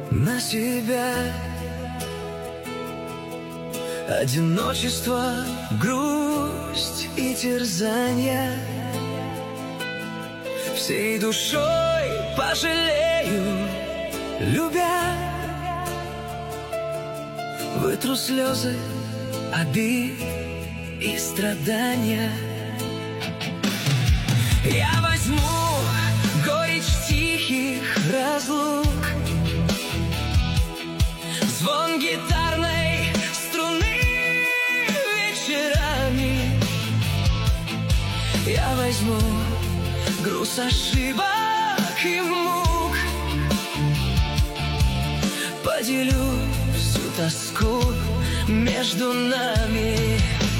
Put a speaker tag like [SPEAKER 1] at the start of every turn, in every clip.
[SPEAKER 1] на себя. Одиночество, грусть и терзанья. Всей душой пожалею, любя. Вытру слезы, обид и страдания. Я возьму горечь тихих разлук, звон гитарной струны вечерами. Я возьму груз ошибок и мук, поделю всю тоску между нами.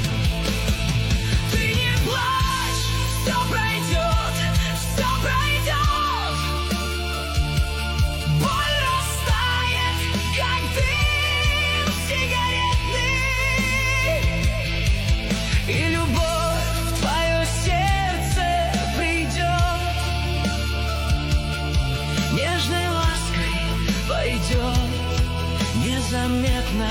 [SPEAKER 1] Ты не плачь, все пройдет, все пройдет. Боль растает, как дым сигаретный, и любовь в твое сердце придет, нежной лаской пойдет незаметно.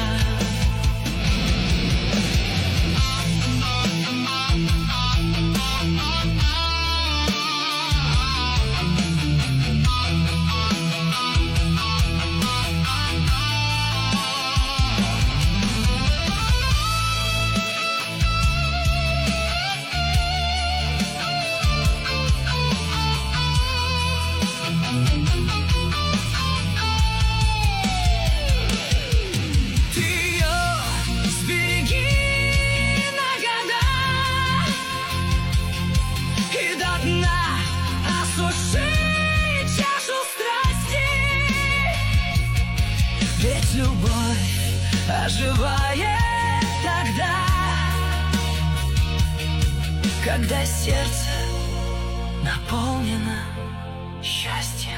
[SPEAKER 1] Ведь любовь оживает тогда, когда сердце наполнено счастьем.